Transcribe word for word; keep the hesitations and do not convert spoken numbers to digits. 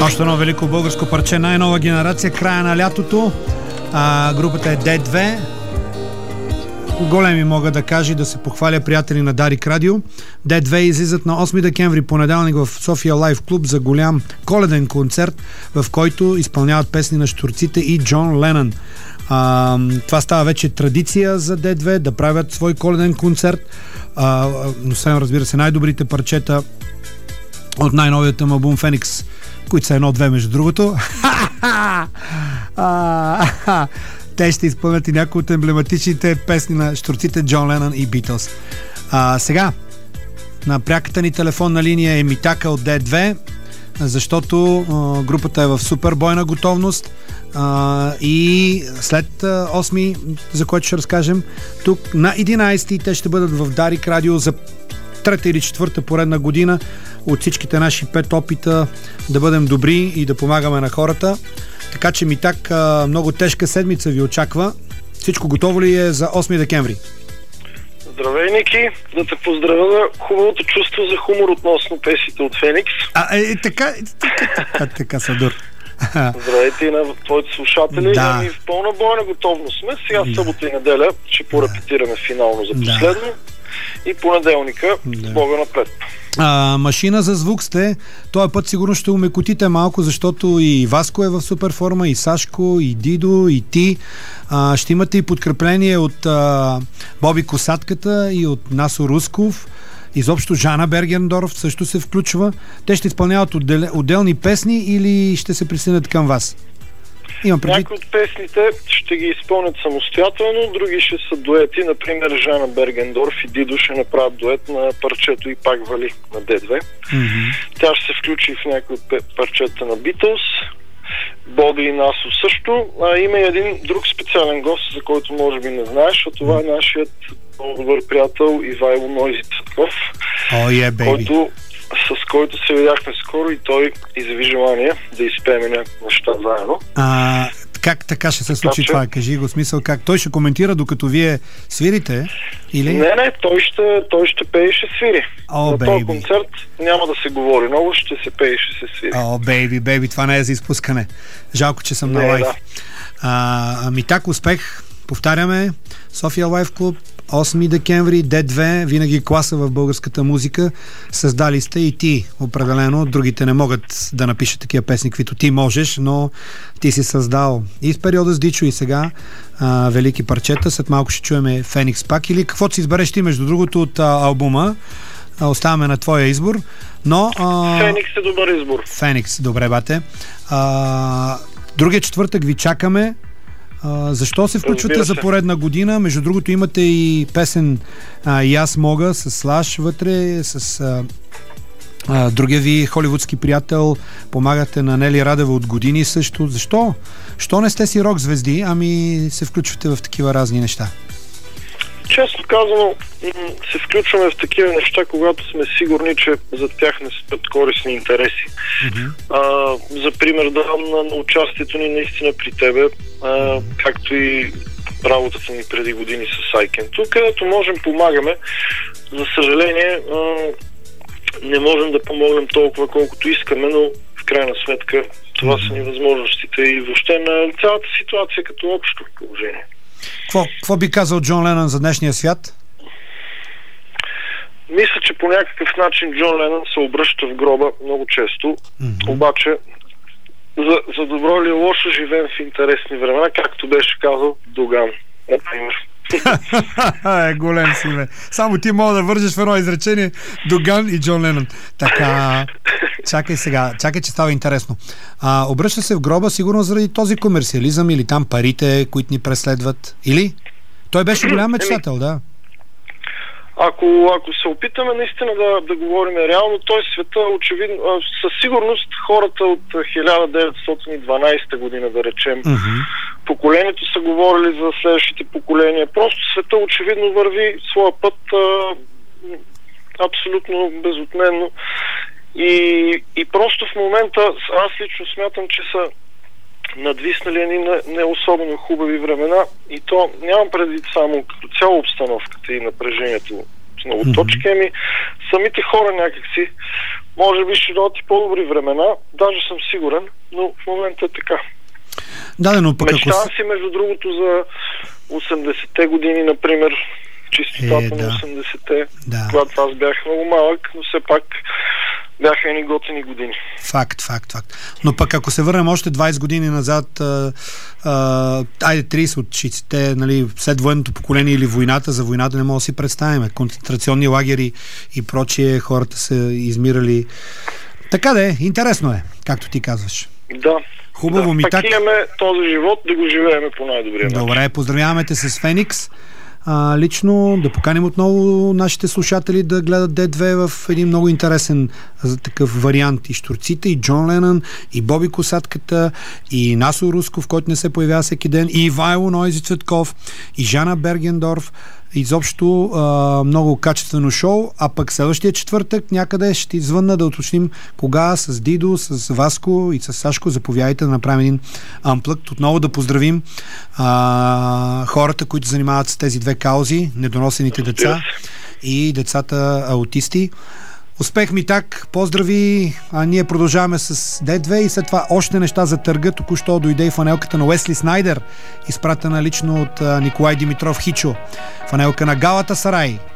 Още едно велико българско парче, най-нова генерация, края на лятото. А, групата е Д две. Големи мога да кажа и да се похваля приятели на Дарик Радио. Д две излизат на осми декември, понеделник, в София Лайв Клуб за голям коледен концерт, в който изпълняват песни на щурците и Джон Ленън. А, това става вече традиция за Д две да правят свой коледен концерт. А, но сега, разбира се, най-добрите парчета от най-новият им албум Феникс, които са едно-две между другото. Те ще изпълнят и някои от емблематичните песни на щурците Джон Ленън и Битълс. А, сега, на пряката ни телефонна линия е Митака от Д две, защото а, групата е в супер бойна готовност а, и след а, осми, за който ще разкажем, тук на единайсети те ще бъдат в Дарик Радио за трета или четвърта поредна година от всичките наши пет опита да бъдем добри и да помагаме на хората. Така че Митак, много тежка седмица ви очаква. Всичко готово ли е за осми декември? Здравей, Ники! Да те поздравя за хубавото чувство за хумор относно песните от Феникс. А, е, така, така, така, така Садур. Здравейте и на твоите слушатели. Да. Ами в пълна бойна готовност сме. Сега Да. събота и неделя ще порепетираме финално за последно. Да. И понеделника Да. с Бога напред. А, машина за звук сте. Този път сигурно ще умекотите малко, защото и Васко е в супер форма, и Сашко, и Дидо, и ти. А, ще имате и подкрепление от а, Боби Косатката и от Насо Русков. Изобщо Жана Бергендорф също се включва. Те ще изпълняват отдел, отделни песни или ще се присъединят към вас? Имам предвид... Някои от песните ще ги изпълнят самостоятелно, други ще са дуети. Например, Жана Бергендорф и Дидо ще направят дует на парчето И пак вали на Д две. Mm-hmm. Тя ще се включи в някои от парчета на Битълс. Боби и Насо също. А, има и един друг специален гост, за който може би не знаеш, а това е нашият много добър приятел Ивайло Нойзи Цветков, Oh, yeah, baby. който, с който се видяхме скоро и той изяви желание да изпеем някакви неща заедно. А, как така ще се случи Така, това? Кажи го, смисъл как? Той ще коментира докато вие свирите? Или? Не, не, той ще, той ще пее и ще свири. О, На този бейби. концерт няма да се говори много, ще се пее и ще се свири. О, бейби, бейби, това не е за изпускане. Жалко, че съм Не, на лайв. да. А, ами так, успех. Повтаряме. София Лайв Клуб, осми декември, Д две, винаги класа в българската музика. Създали сте и ти, определено. Другите не могат да напишат такива песни, каквито ти можеш, но ти си създал и в периода с Дичо и сега а, велики парчета. След малко ще чуеме Феникс пак или каквото си избереш ти, между другото, от а, албума. А, оставаме на твоя избор. Но, а... Феникс е добър избор. Феникс, добре, бате. А, другия четвъртък ви чакаме. А, защо се включвате за поредна година? Между другото имате и песен а, И аз мога с Слаш вътре, с а, а, другия ви холивудски приятел. Помагате на Нели Радева от години също. Защо? Що не сте си рок звезди, ами се включвате в такива разни неща? Честно казано, се включваме в такива неща, когато сме сигурни, че за тях не стоят корисни интереси. Mm-hmm. А, за пример давам на, на участието ни наистина при тебе, а, както и работата ни преди години с Айкен. Тук, където можем, помагаме. За съжаление, а, не можем да помогнем толкова, колкото искаме, но в крайна сметка това mm-hmm. са ни възможностите и въобще на цялата ситуация като общо положение. Какво, какво би казал Джон Ленън за днешния свят? Мисля, че по някакъв начин Джон Ленън се обръща в гроба много често. Mm-hmm. Обаче, за, за добро или лошо живеем в интересни времена, както беше казал Доган, например. е, голем си, бе. Само ти мога да вържеш в едно изречение Доган и Джон Ленън. Така, чакай сега, чакай, че става интересно. А, обръща се в гроба сигурно заради този комерциализъм или там парите, които ни преследват. Или? Той беше голям мечтател, да. Ако, ако се опитаме наистина да, да говорим реално, той света очевидно, със сигурност хората от хиляда деветстотин и дванадесета година, да речем, uh-huh. поколението са говорили за следващите поколения. Просто света очевидно върви своя път а, абсолютно безотменно. И, и просто в момента аз лично смятам, че са надвиснали едни не, не особено хубави времена и то нямам предвид само като цяло обстановката и напрежението с много точки, ами самите хора някакси може би ще дойдат и по-добри времена, даже съм сигурен, но в момента е така. Да, но пък Мечтавам ако... си, между другото, за осемдесетте години, например, чистотата Е, да. на осемдесетте, Да. когато аз бях много малък, но все пак бяха едни готини години. Факт, факт, факт. Но пък ако се върнем още двайсет години назад, а, а, айде трийсет от шейсетте, нали, след военното поколение или войната, за войната не мога да си представим. Концентрационни лагери и прочие, хората са измирали. Така да е, интересно е, както ти казваш. Да. Хубаво да, ми пак так. имаме този живот да го живееме по най-добрия начин. Добре, поздравяваме те с Феникс. А, лично да поканим отново нашите слушатели да гледат Д две в един много интересен а, такъв вариант. И Щурците, и Джон Ленън, и Боби Косатката, и Насо Русков, който не се появява всеки ден, и Ивайло Нойзи Цветков, и Жана Бергендорф. Изобщо а, много качествено шоу, а пък следващия четвъртък някъде ще извънна да уточним кога с Дидо, с Васко и с Сашко. Заповядайте да направим един амплъкт. Отново да поздравим а, хората, които занимават с тези две каузи, недоносените деца и децата аутисти. Успех ми так, поздрави, а ние продължаваме с Д две и след това още неща за търга. Току-що дойде и фанелката на Уесли Снайдер, изпратена лично от а, Николай Димитров Хичо. Фанелка на Галата Сарай.